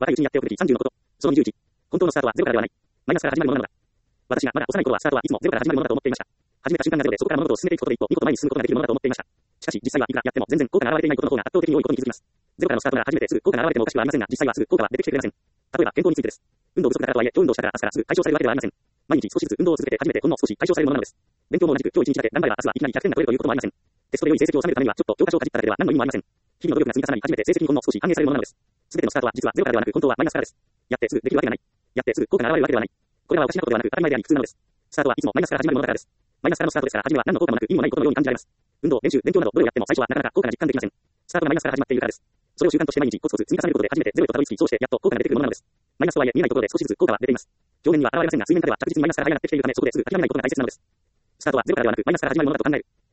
若いうちにやっておくべき30のこと。その21。本当のスタートはゼロからではない。マイナスから始まるものなのだ。私がまだ幼い頃はスタートはいつもゼロから始まるものだと思っていました。始めた瞬間がゼロでそこから物事を進めていくことで一歩、二歩前に進むことができるものだと思っていました。しかし、実際はいくらやっても全然効果が現れていないことの方が圧倒的に多いことに気づきます。ゼロからのスタートなら初めてすぐ効果が現れてもおかしくはありませんが、実際はすぐ効果は出てきてくれません。例えば健康についてです。運動不足だからとはいえ、今日運動したから明日からすぐ解消されるわけではありません。毎日少しずつ運動を続けて初めてほんの少し解消されるものなのです。勉強も同じく今日一日だけ頑張れば明日はいきなり100点が取れるということもありません。テストで良い成績を収めるためにはちょっと教科書をかじっただけでは何の意味もありません。日々の努力が積み重なり初めて成績にほんの少し反映されるものなのです。すべてのスタートは実はゼロからではなく本当はマイナスからです。やってすぐできるわけがない。やってすぐ効果が現れるわけではない。これはおかしなことではなく当たり前であり普通なのです。スタートはいつもマイナスから始まるものだからです。マイナスからのスタートですから初めは何の効果もなく意味もないことのように感じられます。運動、練習、勉強などどれをやっても最初はなかなか効果が実感できません。スタートがマイナスから始まっているからです。それを習慣として毎日コツコツ積み重ねることで初めてゼロへとたどり着き、そうしてやっと効果が出てくるものなのです。マイナスとはいえ見えないところで少しずつ効果は出ています。表面には現れませんが水面下では着実にマイナスから這い上がってきているためそこですぐ諦めないことが大切なのです。スタートはゼロからではなくマイナスから始まるものだと考える。